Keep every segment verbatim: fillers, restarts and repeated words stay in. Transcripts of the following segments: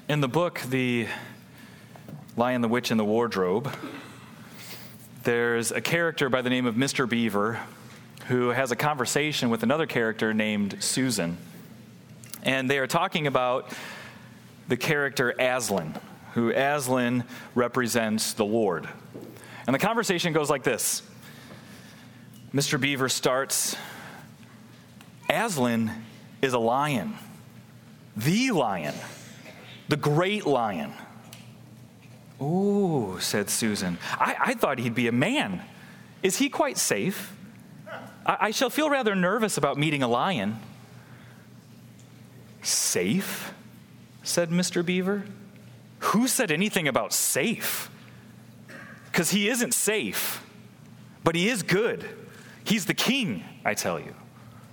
In the book, The Lion, the Witch, and the Wardrobe, there's a character by the name of Mister Beaver who has a conversation with another character named Susan. And they are talking about the character Aslan, who Aslan represents the Lord. And the conversation goes like this. Mister Beaver starts, Aslan is a lion, the lion, the great lion. Ooh, said Susan. I, I thought he'd be a man. Is he quite safe? I, I shall feel rather nervous about meeting a lion. Safe? Said Mister Beaver. Who said anything about safe? Because he isn't safe, but he is good. He's the king, I tell you.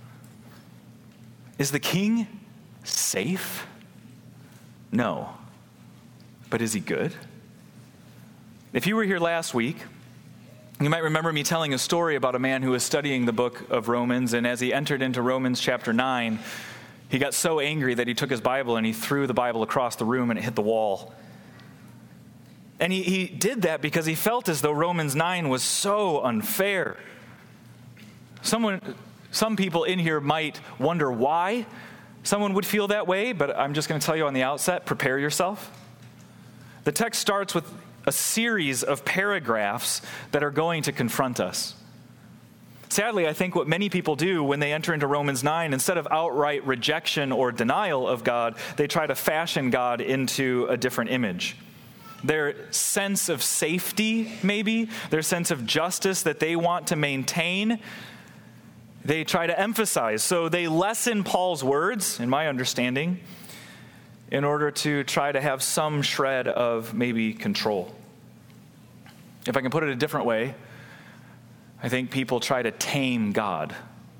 Is the king safe? No. But is he good? If you were here last week, you might remember me telling a story about a man who was studying the book of Romans, and as he entered into Romans chapter nine, he got so angry that he took his Bible and he threw the Bible across the room and it hit the wall. And he, he did that because he felt as though Romans nine was so unfair. Someone, some people in here might wonder why someone would feel that way, but I'm just going to tell you on the outset, prepare yourself. The text starts with a series of paragraphs that are going to confront us. Sadly, I think what many people do when they enter into Romans nine, instead of outright rejection or denial of God, they try to fashion God into a different image. Their sense of safety, maybe, their sense of justice that they want to maintain, they try to emphasize. So they lessen Paul's words, in my understanding, in order to try to have some shred of maybe control. If I can put it a different way, I think people try to tame God.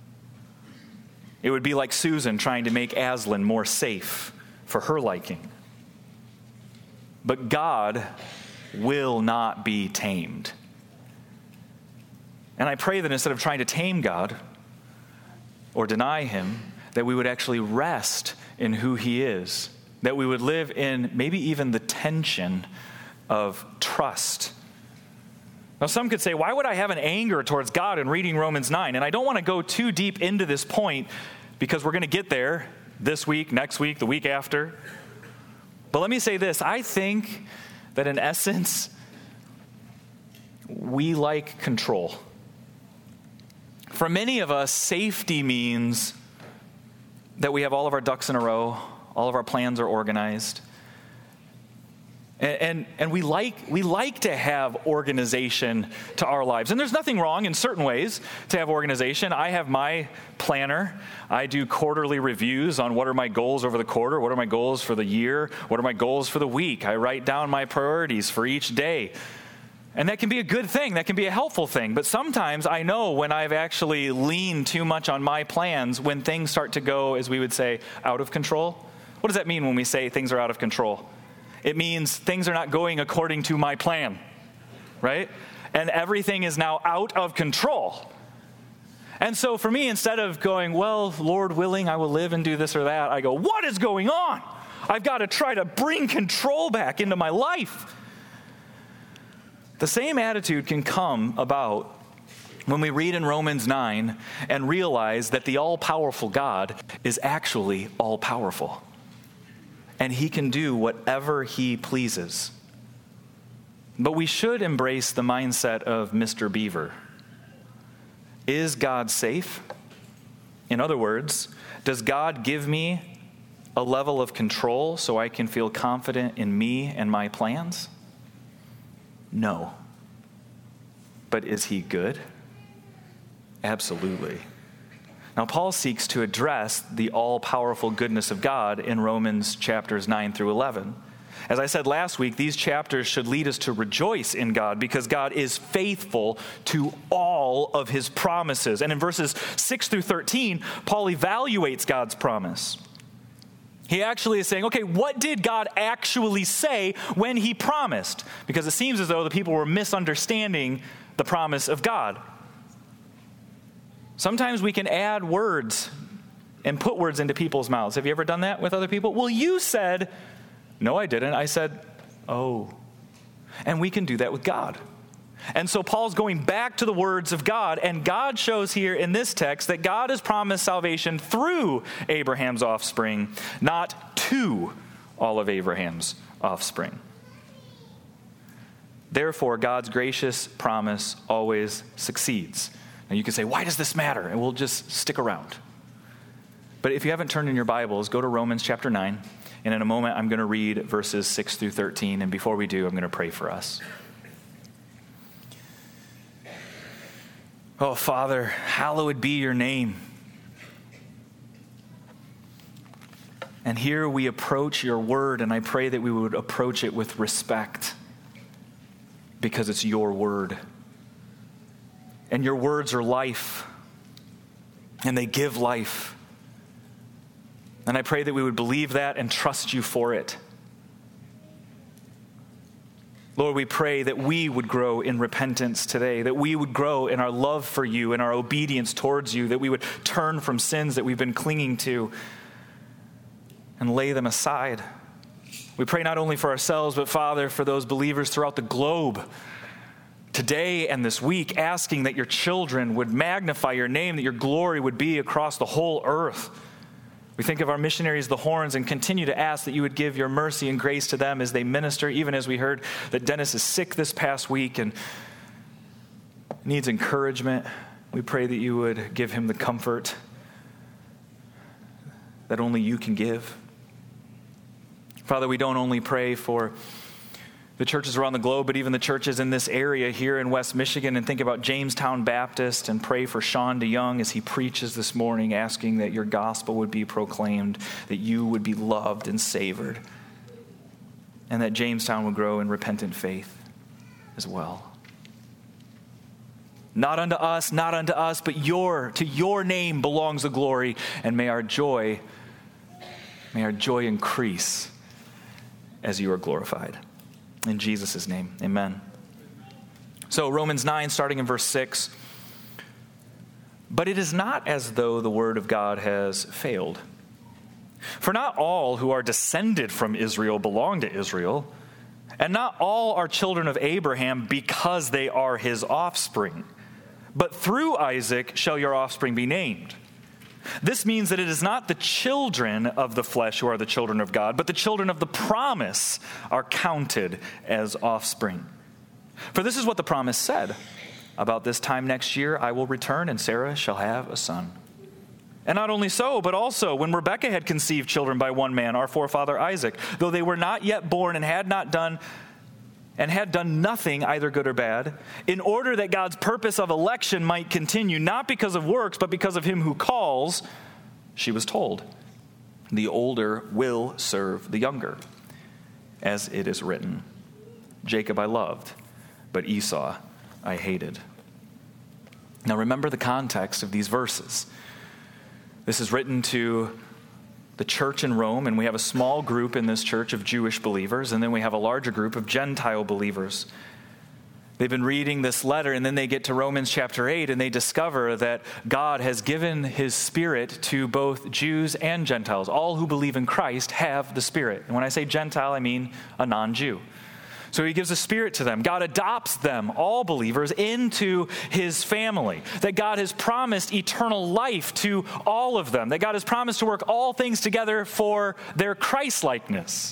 It would be like Susan trying to make Aslan more safe for her liking. But God will not be tamed. And I pray that instead of trying to tame God or deny him, that we would actually rest in who he is, that we would live in maybe even the tension of trust. Now, some could say, why would I have an anger towards God in reading Romans nine? And I don't want to go too deep into this point because we're going to get there this week, next week, the week after. But let me say this. I think that in essence, we like control. For many of us, safety means that we have all of our ducks in a row, all of our plans are organized. And, and, and we like we like to have organization to our lives. And there's nothing wrong in certain ways to have organization. I have my planner. I do quarterly reviews on what are my goals over the quarter, what are my goals for the year, what are my goals for the week. I write down my priorities for each day. And that can be a good thing. That can be a helpful thing. But sometimes I know when I've actually leaned too much on my plans, when things start to go, as we would say, out of control. What does that mean when we say things are out of control? It means things are not going according to my plan, right? And everything is now out of control. And so for me, instead of going, well, Lord willing, I will live and do this or that, I go, what is going on? I've got to try to bring control back into my life. The same attitude can come about when we read in Romans nine and realize that the all-powerful God is actually all-powerful. And he can do whatever he pleases. But we should embrace the mindset of Mister Beaver. Is God safe? In other words, does God give me a level of control so I can feel confident in me and my plans? No. But is he good? Absolutely. Now, Paul seeks to address the all-powerful goodness of God in Romans chapters nine through eleven. As I said last week, these chapters should lead us to rejoice in God because God is faithful to all of his promises. And in verses six through thirteen, Paul evaluates God's promise. He actually is saying, okay, what did God actually say when he promised? Because it seems as though the people were misunderstanding the promise of God. Sometimes we can add words and put words into people's mouths. Have you ever done that with other people? Well, you said, No, I didn't. I said, oh. And we can do that with God. And so Paul's going back to the words of God, and God shows here in this text that God has promised salvation through Abraham's offspring, not to all of Abraham's offspring. Therefore, God's gracious promise always succeeds. Now you can say, why does this matter? And we'll just stick around. But if you haven't turned in your Bibles, go to Romans chapter nine. And in a moment, I'm going to read verses six through thirteen. And before we do, I'm going to pray for us. Oh, Father, hallowed be your name. And here we approach your word, and I pray that we would approach it with respect, because it's your word. And your words are life, and they give life. And I pray that we would believe that and trust you for it. Lord, we pray that we would grow in repentance today, that we would grow in our love for you and our obedience towards you, that we would turn from sins that we've been clinging to and lay them aside. We pray not only for ourselves, but Father, for those believers throughout the globe today and this week, asking that your children would magnify your name, that your glory would be across the whole earth. We think of our missionaries, the Horns, and continue to ask that you would give your mercy and grace to them as they minister, even as we heard that Dennis is sick this past week and needs encouragement. We pray that you would give him the comfort that only you can give. Father, we don't only pray for the churches around the globe, but even the churches in this area here in West Michigan, and think about Jamestown Baptist and pray for Sean DeYoung as he preaches this morning, asking that your gospel would be proclaimed, that you would be loved and savored, and that Jamestown would grow in repentant faith as well. Not unto us, not unto us, but your, to your name belongs the glory, and may our joy, may our joy increase as you are glorified. In Jesus' name, amen. So Romans nine, starting in verse six. But it is not as though the word of God has failed. For not all who are descended from Israel belong to Israel, and not all are children of Abraham because they are his offspring. But through Isaac shall your offspring be named. This means that it is not the children of the flesh who are the children of God, but the children of the promise are counted as offspring. For this is what the promise said: about this time next year I will return, and Sarah shall have a son. And not only so, but also when Rebekah had conceived children by one man, our forefather Isaac, though they were not yet born and had not done and had done nothing, either good or bad, in order that God's purpose of election might continue, not because of works, but because of him who calls, she was told, the older will serve the younger. As it is written, Jacob I loved, but Esau I hated. Now remember the context of these verses. This is written to the church in Rome, and we have a small group in this church of Jewish believers, and then we have a larger group of Gentile believers. They've been reading this letter, and then they get to Romans chapter eight, and they discover that God has given his Spirit to both Jews and Gentiles. All who believe in Christ have the Spirit. And when I say Gentile, I mean a non-Jew. So he gives a Spirit to them. God adopts them, all believers, into his family. That God has promised eternal life to all of them. That God has promised to work all things together for their Christ-likeness.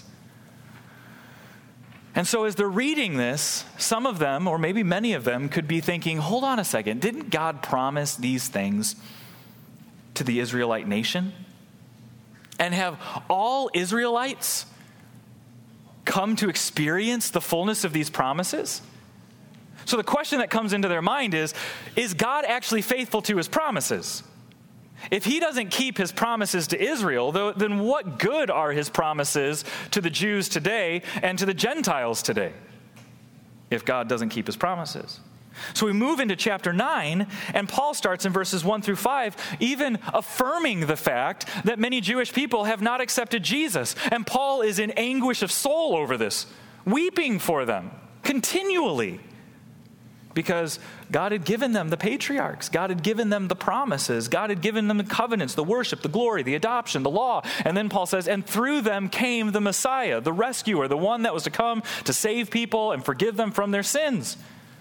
And so as they're reading this, some of them, or maybe many of them, could be thinking, hold on a second, didn't God promise these things to the Israelite nation? And have all Israelites come to experience the fullness of these promises? So the question that comes into their mind is, is God actually faithful to his promises? If he doesn't keep his promises to Israel, then what good are his promises to the Jews today and to the Gentiles today, if God doesn't keep his promises? So we move into chapter nine, and Paul starts in verses one through five, even affirming the fact that many Jewish people have not accepted Jesus. And Paul is in anguish of soul over this, weeping for them continually. because God had given them the patriarchs. God had given them the promises. God had given them the covenants, the worship, the glory, the adoption, the law. And then Paul says, and through them came the Messiah, the rescuer, the one that was to come to save people and forgive them from their sins.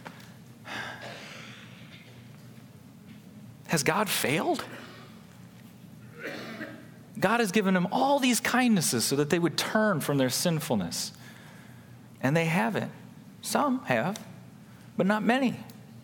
Has God failed? God has given them all these kindnesses so that they would turn from their sinfulness. And they haven't. Some have, but not many.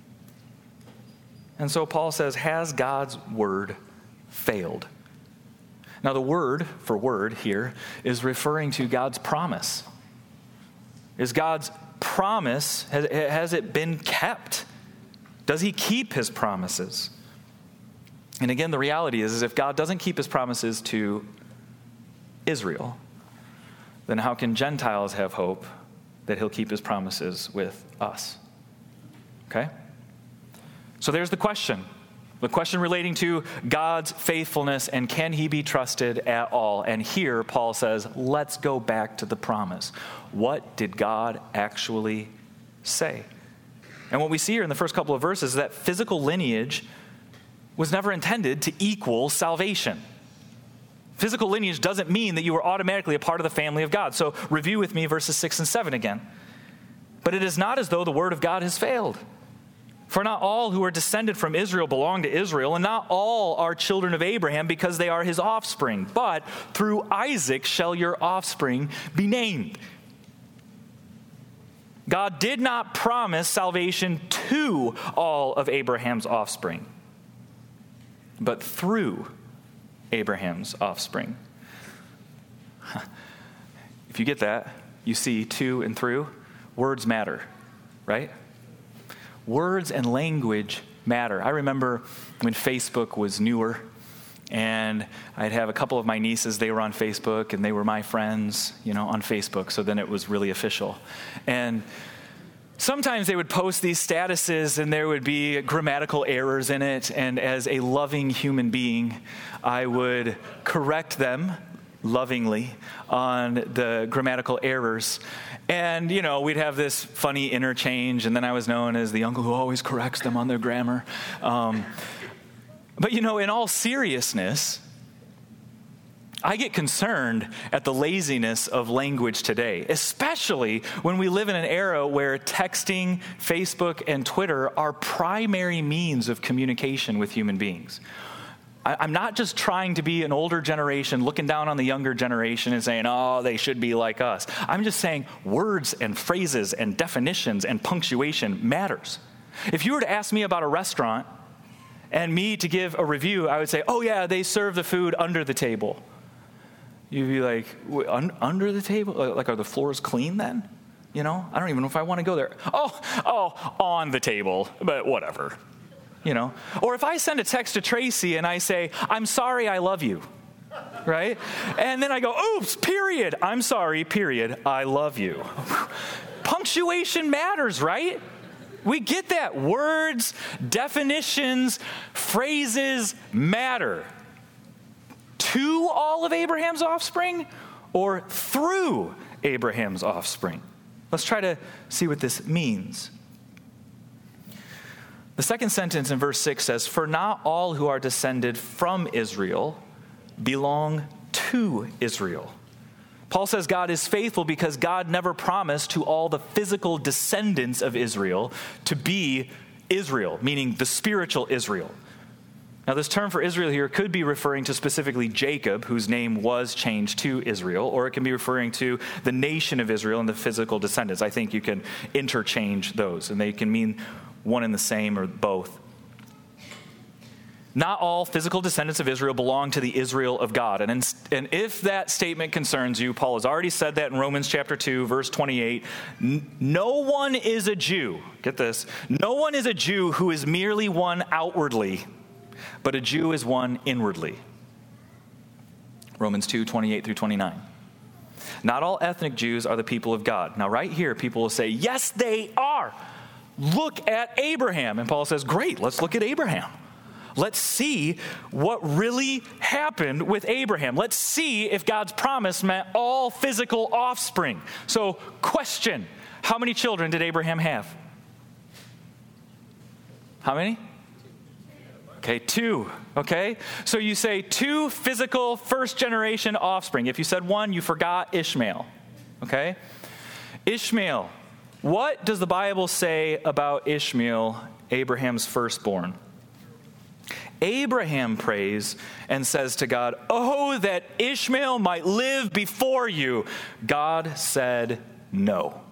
And so Paul says, has God's word failed? Now the word for word here is referring to God's promise. Is God's promise, has, has it been kept? Does he keep his promises? And again, the reality is, is if God doesn't keep his promises to Israel, then how can Gentiles have hope that he'll keep his promises with us? Okay? So there's the question. The question relating to God's faithfulness and can he be trusted at all? And here Paul says, let's go back to the promise. What did God actually say? And what we see here in the first couple of verses is that physical lineage was never intended to equal salvation. Physical lineage doesn't mean that you are automatically a part of the family of God. So review with me verses six and seven again. But it is not as though the word of God has failed. For not all who are descended from Israel belong to Israel, and not all are children of Abraham because they are his offspring. But through Isaac shall your offspring be named. God did not promise salvation to all of Abraham's offspring, but through Abraham's offspring. If you get that, you see to and through, words matter, right? Words and language matter. I remember when Facebook was newer, and I'd have a couple of my nieces, they were on Facebook, and they were my friends, you know, on Facebook, so then it was really official. And sometimes they would post these statuses and there would be grammatical errors in it, and as a loving human being, I would correct them lovingly on the grammatical errors. And, you know, we'd have this funny interchange, and then I was known as the uncle who always corrects them on their grammar. Um, but, you know, in all seriousness, I get concerned at the laziness of language today, especially when we live in an era where texting, Facebook, and Twitter are primary means of communication with human beings. I'm not just trying to be an older generation looking down on the younger generation and saying, oh, they should be like us. I'm just saying words and phrases and definitions and punctuation matters. If you were to ask me about a restaurant and me to give a review, I would say, oh yeah, they serve the food under the table. You'd be like, un- under the table? Like, are the floors clean then? You know, I don't even know if I want to go there. Oh, oh, on the table, but whatever. You know, or if I send a text to Tracy and I say, I'm sorry, I love you, right? And then I go, oops, period. I'm sorry, period. I love you. Punctuation matters, right? We get that. Words, definitions, phrases matter. To all of Abraham's offspring or through Abraham's offspring? Let's try to see what this means. The second sentence in verse six says, for not all who are descended from Israel belong to Israel. Paul says God is faithful because God never promised to all the physical descendants of Israel to be Israel, meaning the spiritual Israel. Now, this term for Israel here could be referring to specifically Jacob, whose name was changed to Israel, or it can be referring to the nation of Israel and the physical descendants. I think you can interchange those, and they can mean one and the same or both. Not all physical descendants of Israel belong to the Israel of God. And, in, and if that statement concerns you, Paul has already said that in Romans chapter two, verse twenty-eight. No one is a Jew, get this, no one is a Jew who is merely one outwardly, but a Jew is one inwardly. Romans two, twenty-eight through twenty-nine. Not all ethnic Jews are the people of God. Now right here, people will say, yes, they are. Look at Abraham. And Paul says, great, let's look at Abraham. Let's see what really happened with Abraham. Let's see if God's promise meant all physical offspring. So, question, how many children did Abraham have? How many? Okay, two. Okay? So you say two physical first generation offspring. If you said one, you forgot Ishmael. Okay? Ishmael. What does the Bible say about Ishmael, Abraham's firstborn? Abraham prays and says to God, "Oh, that Ishmael might live before you." God said no.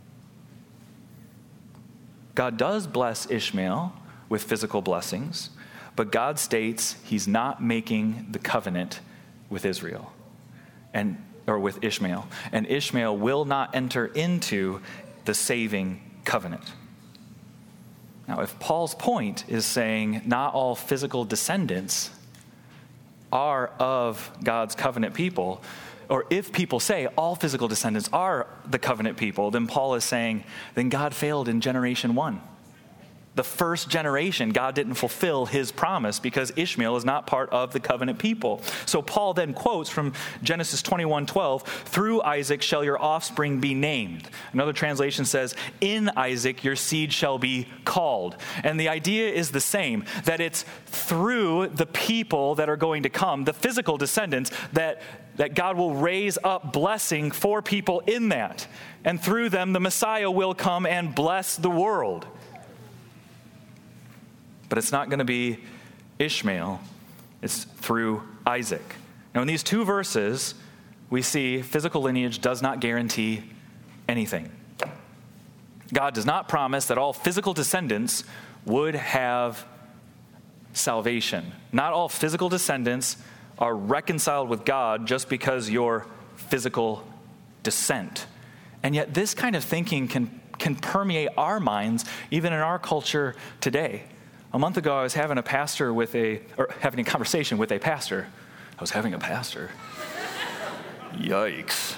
God does bless Ishmael with physical blessings, but God states he's not making the covenant with Israel and or with Ishmael. And Ishmael will not enter into the saving covenant. Now, if Paul's point is saying not all physical descendants are of God's covenant people, or if people say all physical descendants are the covenant people, then Paul is saying, then God failed in generation one. The first generation, God didn't fulfill his promise because Ishmael is not part of the covenant people. So Paul then quotes from Genesis twenty-one twelve, "Through Isaac shall your offspring be named." Another translation says, "In Isaac your seed shall be called." And the idea is the same, that it's through the people that are going to come, the physical descendants, that, that God will raise up blessing for people in that. And through them, the Messiah will come and bless the world. But it's not going to be Ishmael. It's through Isaac. Now, in these two verses, we see physical lineage does not guarantee anything. God does not promise that all physical descendants would have salvation. Not all physical descendants are reconciled with God just because you're physical descent. And yet this kind of thinking can, can permeate our minds, even in our culture today. A month ago, I was having a pastor with a, or having a conversation with a pastor. I was having a pastor. Yikes.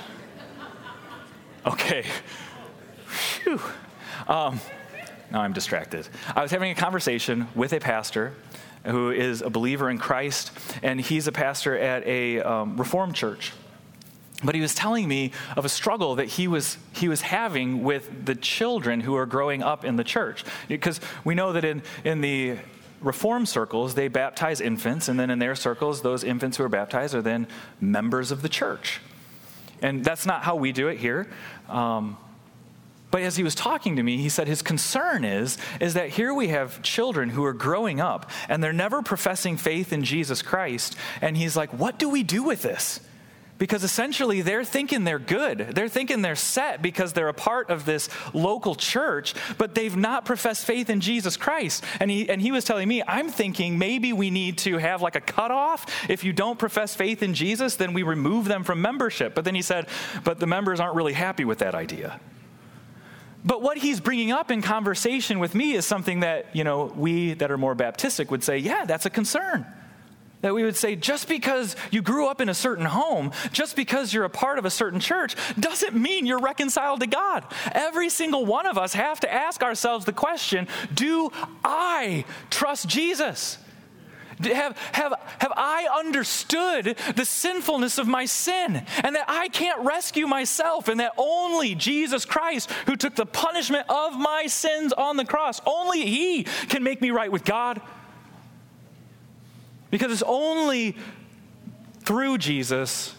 Okay. Phew. Um, now I'm distracted. I was having a conversation with a pastor who is a believer in Christ, and he's a pastor at a um, Reformed church. But he was telling me of a struggle that he was he was having with the children who are growing up in the church. Because we know that in, in the Reformed circles, they baptize infants, and then in their circles, those infants who are baptized are then members of the church. And that's not how we do it here. Um, but as he was talking to me, he said his concern is, is that here we have children who are growing up, and they're never professing faith in Jesus Christ. And he's like, what do we do with this? Because essentially they're thinking they're good. They're thinking they're set because they're a part of this local church, but they've not professed faith in Jesus Christ. And he and he was telling me, I'm thinking maybe we need to have like a cutoff. If you don't profess faith in Jesus, then we remove them from membership. But then he said, but the members aren't really happy with that idea. But what he's bringing up in conversation with me is something that, you know, we that are more Baptistic would say, yeah, that's a concern. That we would say, just because you grew up in a certain home, just because you're a part of a certain church, doesn't mean you're reconciled to God. Every single one of us have to ask ourselves the question, do I trust Jesus? Have, have, have I understood the sinfulness of my sin and that I can't rescue myself and that only Jesus Christ, who took the punishment of my sins on the cross, only he can make me right with God? Because it's only through Jesus,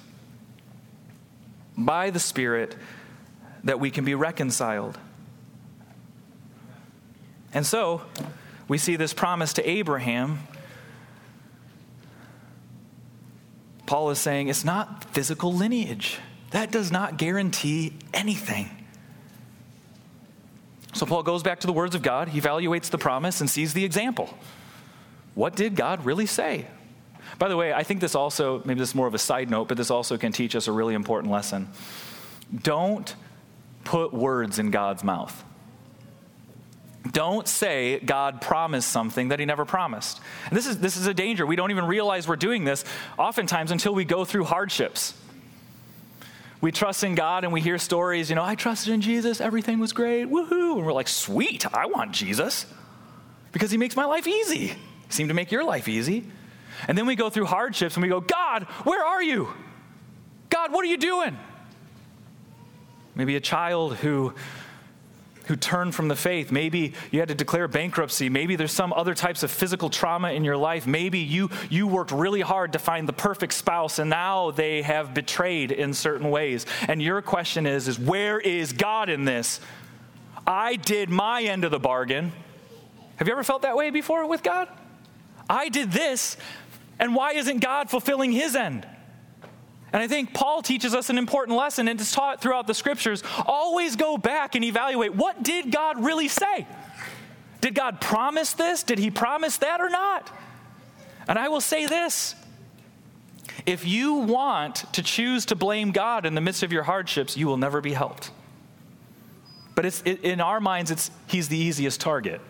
by the Spirit, that we can be reconciled. And so, we see this promise to Abraham. Paul is saying it's not physical lineage. That does not guarantee anything. So Paul goes back to the words of God. He evaluates the promise and sees the example. What did God really say? By the way, I think this also, maybe this is more of a side note, but this also can teach us a really important lesson. Don't put words in God's mouth. Don't say God promised something that he never promised. And this is, this is a danger. We don't even realize we're doing this oftentimes until we go through hardships. We trust in God and we hear stories, you know, I trusted in Jesus, everything was great, woohoo. And we're like, sweet, I want Jesus because he makes my life easy. Seem to make your life easy. And then we go through hardships and we go, God, where are you? God, what are you doing? Maybe a child who who turned from the faith. Maybe you had to declare bankruptcy. Maybe there's some other types of physical trauma in your life. Maybe you, you worked really hard to find the perfect spouse, and now they have betrayed in certain ways. And your question is, is where is God in this? I did my end of the bargain. Have you ever felt that way before with God? I did this, and why isn't God fulfilling his end? And I think Paul teaches us an important lesson, and it's taught throughout the scriptures. Always go back and evaluate, what did God really say? Did God promise this? Did he promise that or not? And I will say this. If you want to choose to blame God in the midst of your hardships, you will never be helped. But it's, it, in our minds, it's he's the easiest target.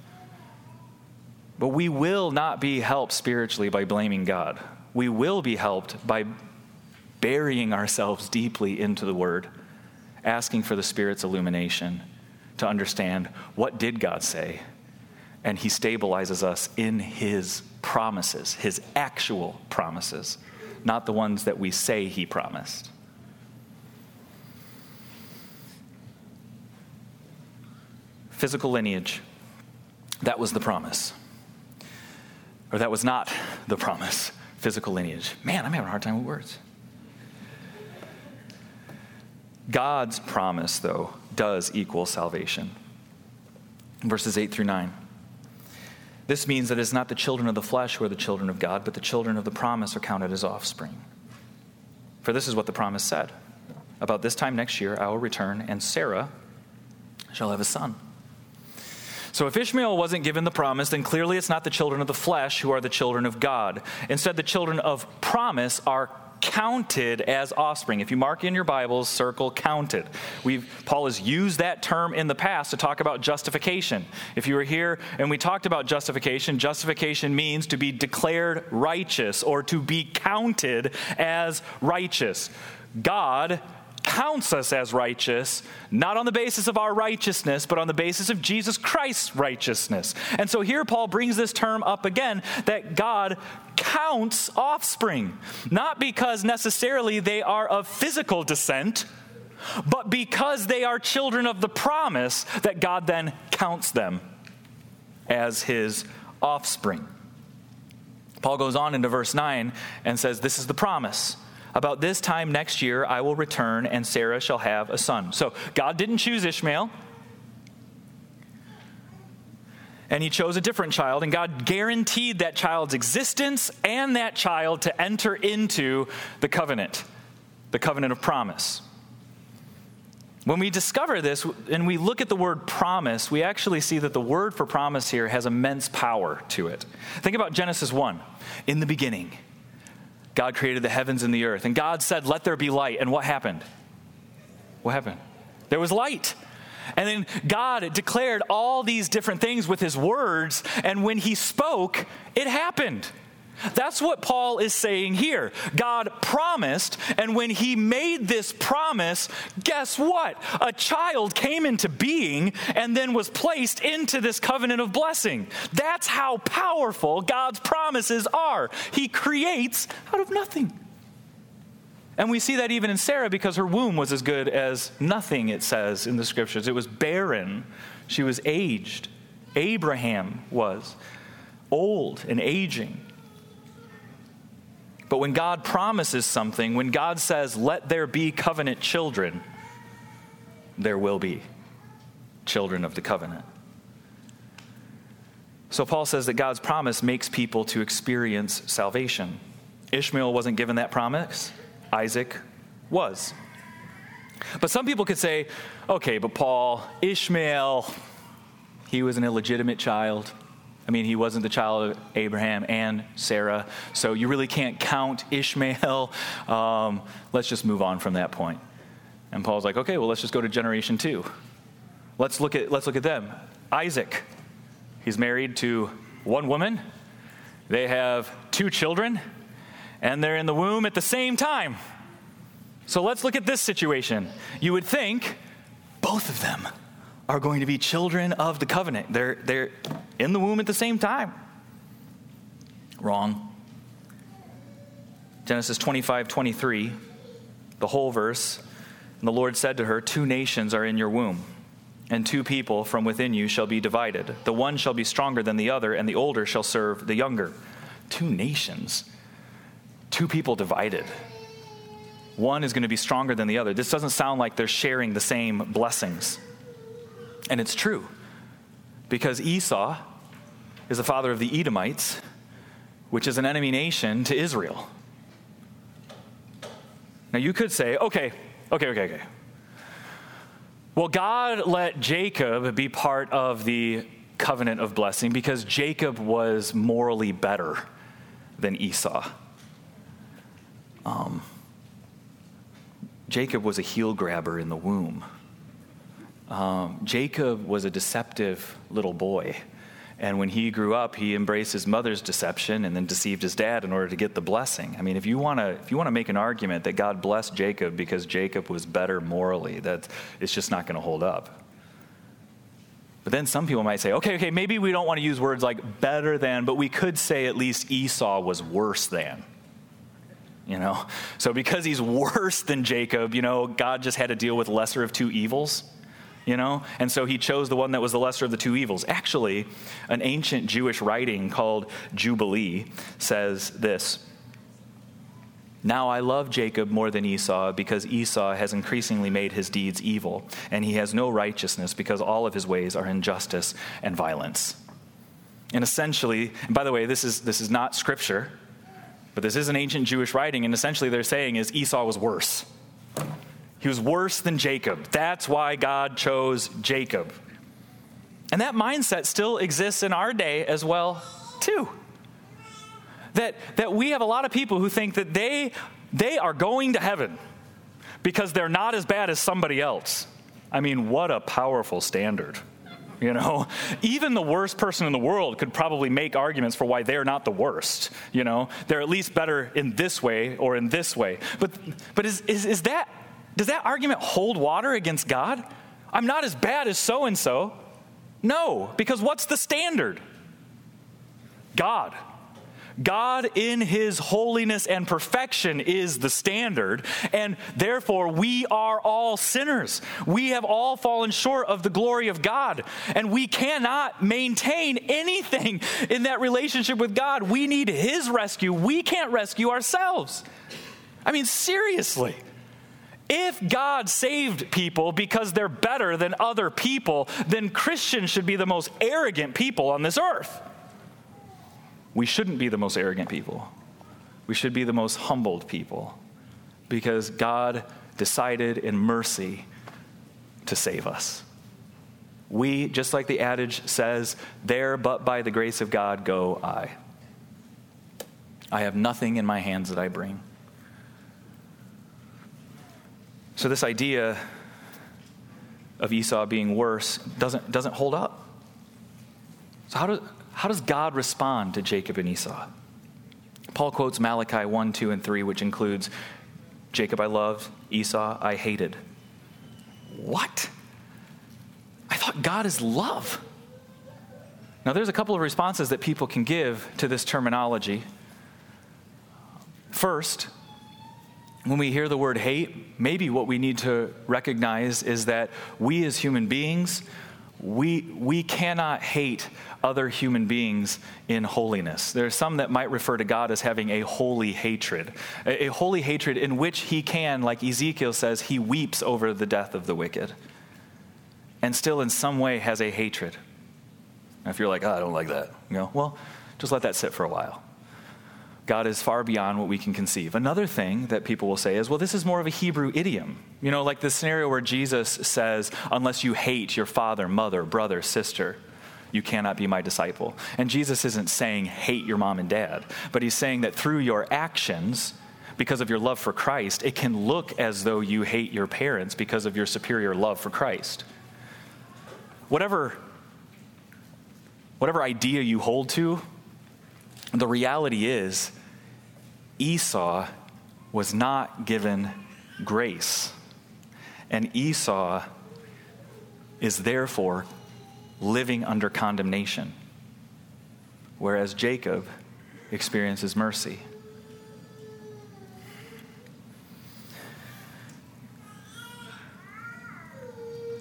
But we will not be helped spiritually by blaming God. We will be helped by burying ourselves deeply into the Word, asking for the Spirit's illumination to understand what did God say, and he stabilizes us in his promises, his actual promises, not the ones that we say he promised. Physical lineage, that was the promise. Or that was not the promise, physical lineage. Man, I'm having a hard time with words. God's promise, though, does equal salvation. Verses eight through nine. This means that it's not the children of the flesh who are the children of God, but the children of the promise are counted as offspring. For this is what the promise said. About this time next year I will return, and Sarah shall have a son. So if Ishmael wasn't given the promise, then clearly it's not the children of the flesh who are the children of God. Instead, the children of promise are counted as offspring. If you mark in your Bibles, circle counted. We've, Paul has used that term in the past to talk about justification. If you were here and we talked about justification, justification means to be declared righteous or to be counted as righteous. God counts us as righteous, not on the basis of our righteousness, but on the basis of Jesus Christ's righteousness. And so here Paul brings this term up again, that God counts offspring, not because necessarily they are of physical descent, but because they are children of the promise, that God then counts them as his offspring. Paul goes on into verse nine and says, this is the promise. About this time next year, I will return, and Sarah shall have a son. So God didn't choose Ishmael, and he chose a different child, and God guaranteed that child's existence and that child to enter into the covenant, the covenant of promise. When we discover this and we look at the word promise, we actually see that the word for promise here has immense power to it. Think about Genesis one. In the beginning, God created the heavens and the earth. And God said, let there be light. And what happened? What happened? There was light. And then God declared all these different things with his words. And when he spoke, it happened. That's what Paul is saying here. God promised, and when he made this promise, guess what? A child came into being and then was placed into this covenant of blessing. That's how powerful God's promises are. He creates out of nothing. And we see that even in Sarah, because her womb was as good as nothing, it says in the scriptures. It was barren. She was aged. Abraham was old and aging. But when God promises something, when God says, let there be covenant children, there will be children of the covenant. So Paul says that God's promise makes people to experience salvation. Ishmael wasn't given that promise. Isaac was. But some people could say, okay, but Paul, Ishmael, he was an illegitimate child. I mean, he wasn't the child of Abraham and Sarah, so you really can't count Ishmael. Um, let's just move on from that point. And Paul's like, okay, well, let's just go to generation two. Let's look at let's look at them. Isaac, he's married to one woman. They have two children, and they're in the womb at the same time. So let's look at this situation. You would think both of them are going to be children of the covenant. They're, they're in the womb at the same time. Wrong. Genesis twenty-five twenty-three, the whole verse. And the Lord said to her, two nations are in your womb, and two people from within you shall be divided. The one shall be stronger than the other, and the older shall serve the younger. Two nations, two people divided. One is going to be stronger than the other. This doesn't sound like they're sharing the same blessings. And it's true, because Esau is the father of the Edomites, which is an enemy nation to Israel. Now you could say, okay, okay, okay, okay. Well, God let Jacob be part of the covenant of blessing because Jacob was morally better than Esau. Um, Jacob was a heel grabber in the womb. Um, Jacob was a deceptive little boy. And when he grew up, he embraced his mother's deception and then deceived his dad in order to get the blessing. I mean, if you want to if you want to make an argument that God blessed Jacob because Jacob was better morally, that it's just not going to hold up. But then some people might say, okay, okay, maybe we don't want to use words like better than, but we could say at least Esau was worse than. You know? So because he's worse than Jacob, you know, God just had to deal with lesser of two evils. You know, and so he chose the one that was the lesser of the two evils. Actually, an ancient Jewish writing called Jubilee says this: "Now I love Jacob more than Esau because Esau has increasingly made his deeds evil, and he has no righteousness because all of his ways are injustice and violence." And essentially, and by the way, this is this is not scripture, but this is an ancient Jewish writing, and essentially they're saying is Esau was worse. He was worse than Jacob. That's why God chose Jacob. And that mindset still exists in our day as well, too. That, that we have a lot of people who think that they, they are going to heaven because they're not as bad as somebody else. I mean, what a powerful standard. You know, even the worst person in the world could probably make arguments for why they're not the worst. You know, they're at least better in this way or in this way. But, but is, is, is that... Does that argument hold water against God? I'm not as bad as so-and-so. No, because what's the standard? God. God in his holiness and perfection is the standard, and therefore we are all sinners. We have all fallen short of the glory of God, and we cannot maintain anything in that relationship with God. We need his rescue. We can't rescue ourselves. I mean, seriously. If God saved people because they're better than other people, then Christians should be the most arrogant people on this earth. We shouldn't be the most arrogant people. We should be the most humbled people because God decided in mercy to save us. We, just like the adage says, there but by the grace of God go I. I have nothing in my hands that I bring. So this idea of Esau being worse doesn't, doesn't hold up. So how, do, how does God respond to Jacob and Esau? Paul quotes Malachi one, two, and three, which includes, Jacob I loved, Esau I hated. What? I thought God is love. Now there's a couple of responses that people can give to this terminology. First, when we hear the word hate, maybe what we need to recognize is that we as human beings, we we cannot hate other human beings in holiness. There are some that might refer to God as having a holy hatred, a, a holy hatred in which he can, like Ezekiel says, he weeps over the death of the wicked, and still in some way has a hatred. Now, if you're like, oh, I don't like that, you know, well, just let that sit for a while. God is far beyond what we can conceive. Another thing that people will say is, well, this is more of a Hebrew idiom. You know, like the scenario where Jesus says, unless you hate your father, mother, brother, sister, you cannot be my disciple. And Jesus isn't saying hate your mom and dad, but he's saying that through your actions, because of your love for Christ, it can look as though you hate your parents because of your superior love for Christ. Whatever, whatever idea you hold to, the reality is, Esau was not given grace. And Esau is therefore living under condemnation, whereas Jacob experiences mercy.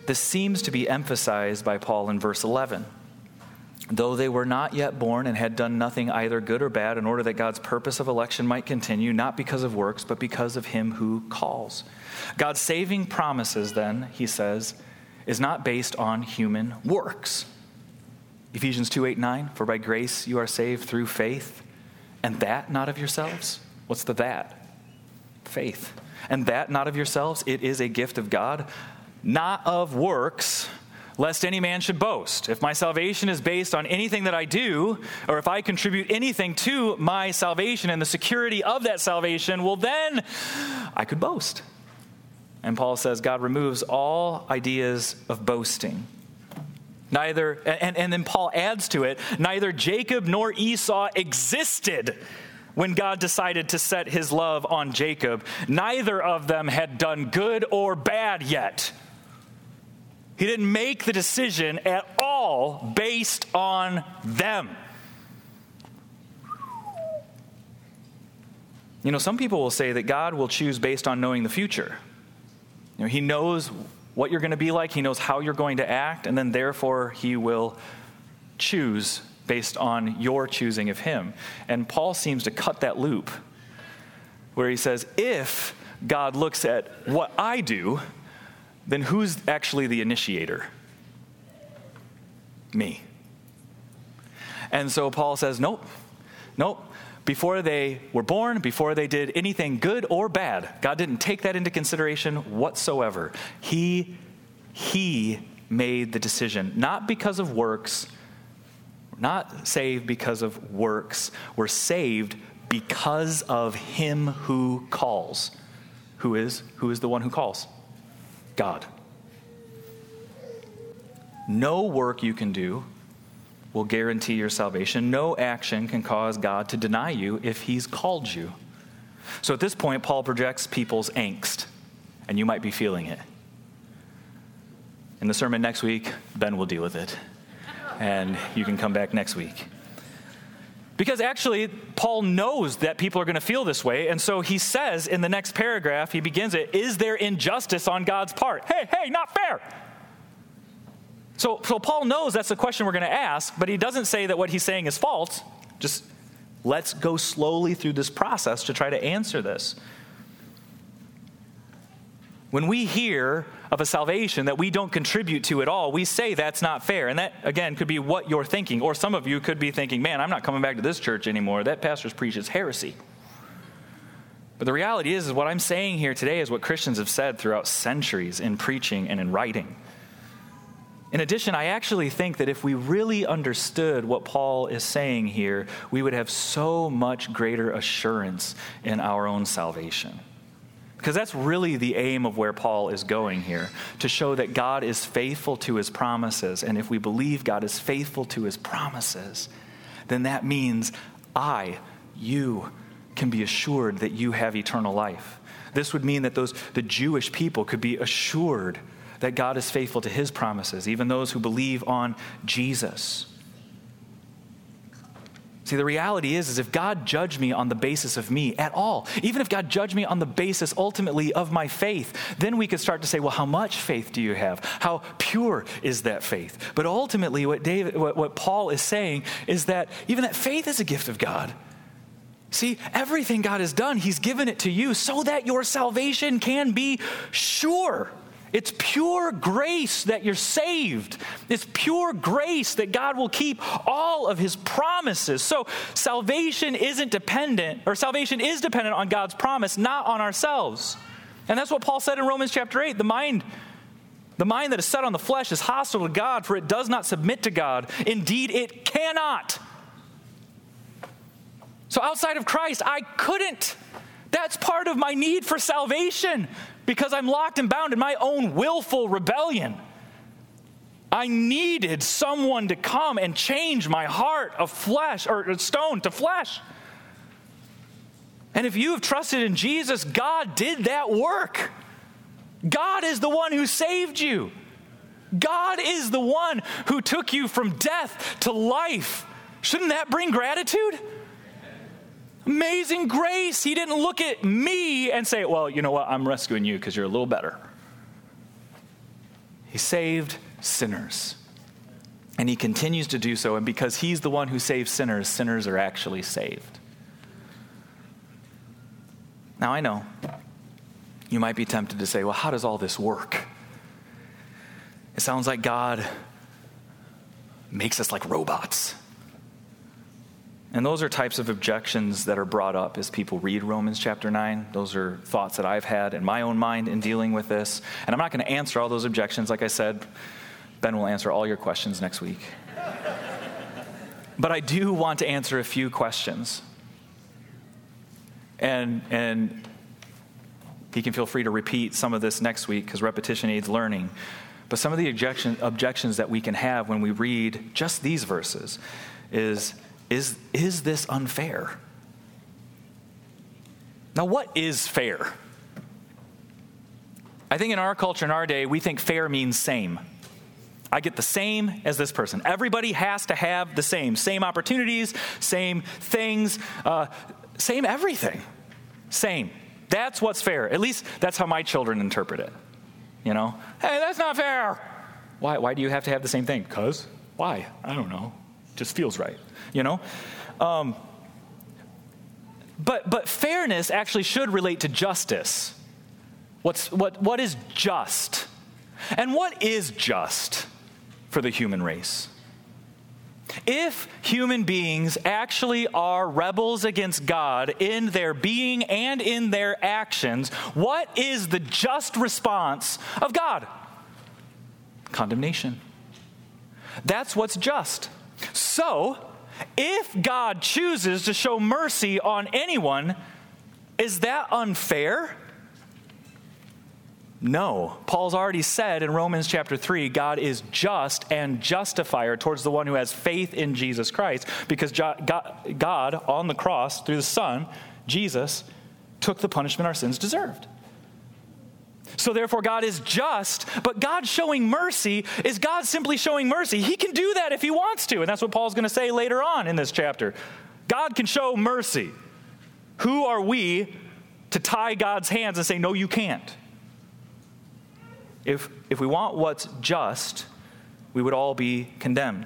this seems to be emphasized by Paul in verse eleven. Though they were not yet born and had done nothing either good or bad, in order that God's purpose of election might continue, not because of works, but because of him who calls. God's saving promises, then, he says, is not based on human works. Ephesians two, eight, nine, for by grace you are saved through faith, and that not of yourselves. What's the that? Faith. And that not of yourselves, it is a gift of God, not of works, lest any man should boast. If my salvation is based on anything that I do, or if I contribute anything to my salvation and the security of that salvation, well then I could boast. And Paul says God removes all ideas of boasting. Neither, and, and then Paul adds to it, neither Jacob nor Esau existed when God decided to set his love on Jacob. Neither of them had done good or bad yet. He didn't make the decision at all based on them. You know, some people will say that God will choose based on knowing the future. You know, he knows what you're going to be like. He knows how you're going to act. And then therefore he will choose based on your choosing of him. And Paul seems to cut that loop where he says, if God looks at what I do, then who's actually the initiator? Me. And so Paul says, nope, nope. Before they were born, before they did anything good or bad, God didn't take that into consideration whatsoever. He, he made the decision, not because of works. We're not saved because of works. We're saved because of him who calls. Who is, who is the one who calls? God. No work you can do will guarantee your salvation. No action can cause God to deny you if he's called you. So at this point, Paul projects people's angst, and you might be feeling it. In the sermon next week, Ben will deal with it, and you can come back next week. Because actually, Paul knows that people are going to feel this way, and so he says in the next paragraph, he begins it, is there injustice on God's part? Hey, hey, not fair. So, so Paul knows that's the question we're going to ask, but he doesn't say that what he's saying is false. Just let's go slowly through this process to try to answer this. When we hear of a salvation that we don't contribute to at all, we say that's not fair. And that, again, could be what you're thinking. Or some of you could be thinking, man, I'm not coming back to this church anymore. That pastor's preaches heresy. But the reality is, is what I'm saying here today is what Christians have said throughout centuries in preaching and in writing. In addition, I actually think that if we really understood what Paul is saying here, we would have so much greater assurance in our own salvation. Because that's really the aim of where Paul is going here, to show that God is faithful to his promises. And if we believe God is faithful to his promises, then that means I, you, can be assured that you have eternal life. This would mean that those the Jewish people could be assured that God is faithful to his promises, even those who believe on Jesus. See, the reality is, is if God judged me on the basis of me at all, even if God judged me on the basis ultimately of my faith, then we could start to say, well, how much faith do you have? How pure is that faith? But ultimately, what David, what, what Paul is saying is that even that faith is a gift of God. See, everything God has done, he's given it to you so that your salvation can be sure. It's pure grace that you're saved. It's pure grace that God will keep all of his promises. So salvation isn't dependent, or salvation is dependent on God's promise, not on ourselves. And that's what Paul said in Romans chapter eight. The mind, the mind that is set on the flesh is hostile to God, for it does not submit to God. Indeed, it cannot. So outside of Christ, I couldn't. That's part of my need for salvation, because I'm locked and bound in my own willful rebellion. I needed someone to come and change my heart of flesh, or stone to flesh. And if you have trusted in Jesus, God did that work. God is the one who saved you. God is the one who took you from death to life. Shouldn't that bring gratitude? Amazing grace. He didn't look at me and say, well, you know what, I'm rescuing you because you're a little better. He saved sinners. And he continues to do so. And because he's the one who saves sinners, sinners are actually saved. Now, I know you might be tempted to say, well, how does all this work? It sounds like God makes us like robots. And those are types of objections that are brought up as people read Romans chapter nine. Those are thoughts that I've had in my own mind in dealing with this. And I'm not going to answer all those objections. Like I said, Ben will answer all your questions next week. But I do want to answer a few questions. And and he can feel free to repeat some of this next week because repetition aids learning. But some of the objection, objections that we can have when we read just these verses is, is, is this unfair? Now, what is fair? I think in our culture, in our day, we think fair means same. I get the same as this person. Everybody has to have the same. Same opportunities, same things, uh, same everything. Same. That's what's fair. At least that's how my children interpret it. You know? Hey, that's not fair. Why, why do you have to have the same thing? Because? Why? I don't know. Just feels right. You know? Um, but but fairness actually should relate to justice. What's what what is just? And what is just for the human race? If human beings actually are rebels against God in their being and in their actions, what is the just response of God? Condemnation. That's what's just. So, if God chooses to show mercy on anyone, is that unfair? No. Paul's already said in Romans chapter three, God is just and justifier towards the one who has faith in Jesus Christ, because God on the cross, through the Son, Jesus, took the punishment our sins deserved. So therefore God is just, but God showing mercy is God simply showing mercy. He can do that if he wants to, and that's what Paul's going to say later on in this chapter. God can show mercy. Who are we to tie God's hands and say, no, you can't? If if we want what's just, we would all be condemned.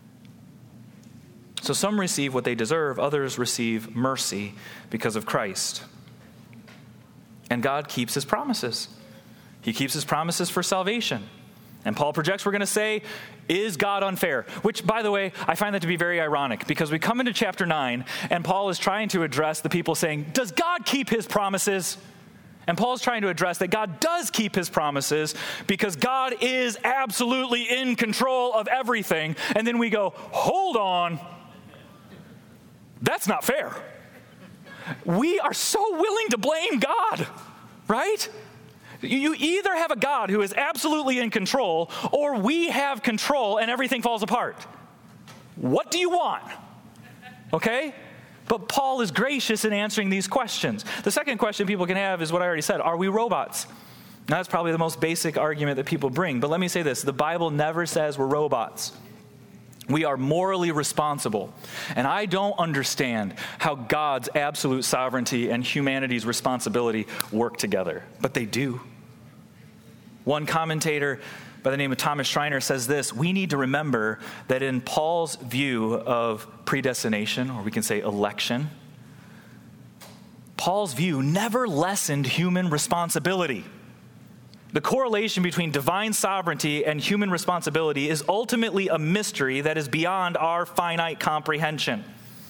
So some receive what they deserve, others receive mercy because of Christ. And God keeps his promises. He keeps his promises for salvation. And Paul projects, we're going to say, is God unfair? Which, by the way, I find that to be very ironic, because we come into chapter nine, and Paul is trying to address the people saying, does God keep his promises? And Paul's trying to address that God does keep his promises because God is absolutely in control of everything. And then we go, hold on. That's not fair. We are so willing to blame God, right? You either have a God who is absolutely in control, or we have control and everything falls apart. What do you want? Okay? But Paul is gracious in answering these questions. The second question people can have is what I already said. Are we robots? Now, that's probably the most basic argument that people bring. But let me say this. The Bible never says we're robots. We are morally responsible. And I don't understand how God's absolute sovereignty and humanity's responsibility work together. But they do. One commentator by the name of Thomas Schreiner says this: we need to remember that in Paul's view of predestination, or we can say election, Paul's view never lessened human responsibility. The correlation between divine sovereignty and human responsibility is ultimately a mystery that is beyond our finite comprehension.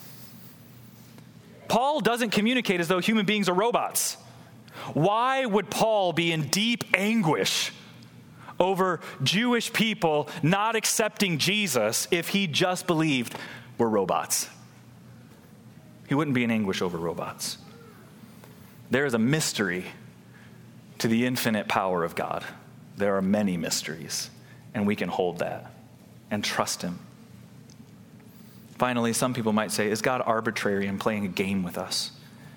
Paul doesn't communicate as though human beings are robots. Why would Paul be in deep anguish over Jewish people not accepting Jesus if he just believed we're robots? He wouldn't be in anguish over robots. There is a mystery to the infinite power of God. There are many mysteries, and we can hold that and trust him. Finally, some people might say, is God arbitrary and playing a game with us?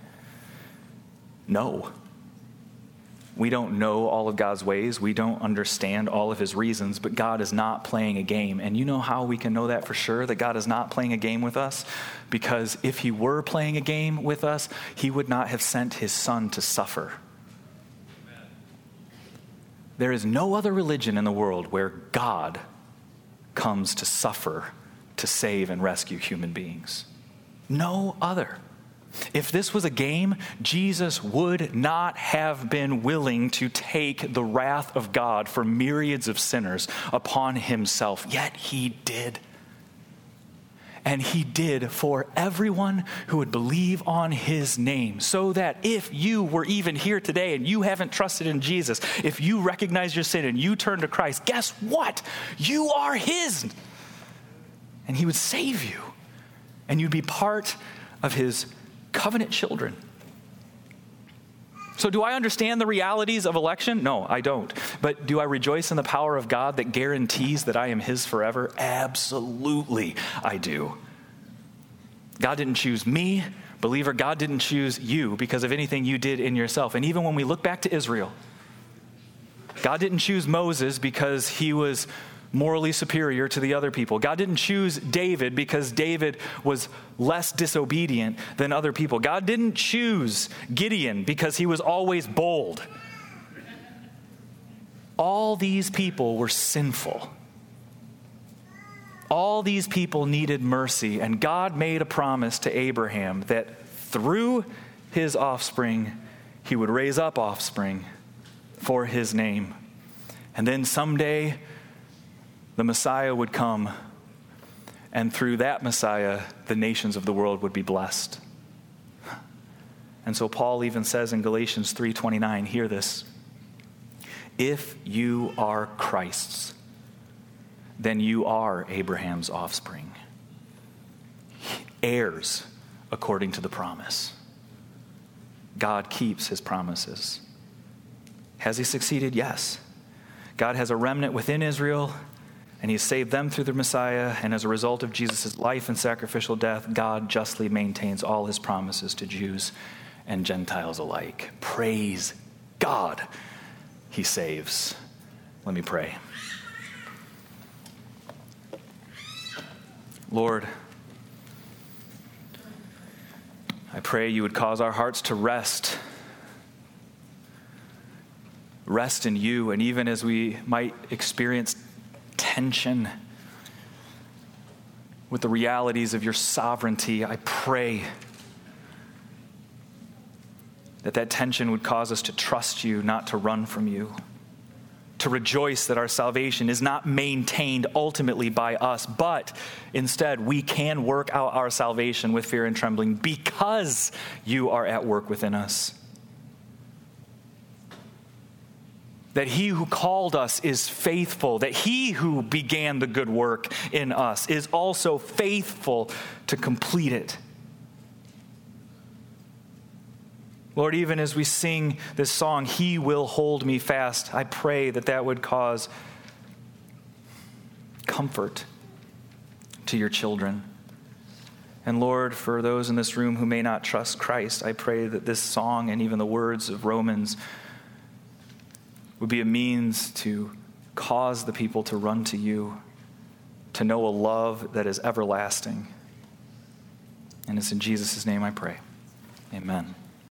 No. We don't know all of God's ways. We don't understand all of his reasons, but God is not playing a game. And you know how we can know that for sure, that God is not playing a game with us? Because if he were playing a game with us, he would not have sent his son to suffer. There is no other religion in the world where God comes to suffer, to save and rescue human beings. No other. If this was a game, Jesus would not have been willing to take the wrath of God for myriads of sinners upon himself, yet he did. And he did for everyone who would believe on his name, so that if you were even here today and you haven't trusted in Jesus, if you recognize your sin and you turn to Christ, guess what? You are his. And he would save you. And you'd be part of his covenant children. So do I understand the realities of election? No, I don't. But do I rejoice in the power of God that guarantees that I am his forever? Absolutely, I do. God didn't choose me, believer. God didn't choose you because of anything you did in yourself. And even when we look back to Israel, God didn't choose Moses because he was morally superior to the other people. God didn't choose David because David was less disobedient than other people. God didn't choose Gideon because he was always bold. All these people were sinful. All these people needed mercy, and God made a promise to Abraham that through his offspring, he would raise up offspring for his name. And then someday, the Messiah would come, and through that Messiah, the nations of the world would be blessed. And so Paul even says in Galatians three twenty-nine, hear this, if you are Christ's, then you are Abraham's offspring, heirs according to the promise. God keeps his promises. Has he succeeded? Yes. God has a remnant within Israel, and he saved them through the Messiah, and as a result of Jesus' life and sacrificial death, God justly maintains all his promises to Jews and Gentiles alike. Praise God, he saves. Let me pray. Lord, I pray you would cause our hearts to rest, rest in you, and even as we might experience tension with the realities of your sovereignty, I pray that that tension would cause us to trust you, not to run from you, to rejoice that our salvation is not maintained ultimately by us, but instead we can work out our salvation with fear and trembling because you are at work within us. That he who called us is faithful, that he who began the good work in us is also faithful to complete it. Lord, even as we sing this song, he will hold me fast, I pray that that would cause comfort to your children. And Lord, for those in this room who may not trust Christ, I pray that this song and even the words of Romans would be a means to cause the people to run to you, to know a love that is everlasting. And it's in Jesus' name I pray. Amen.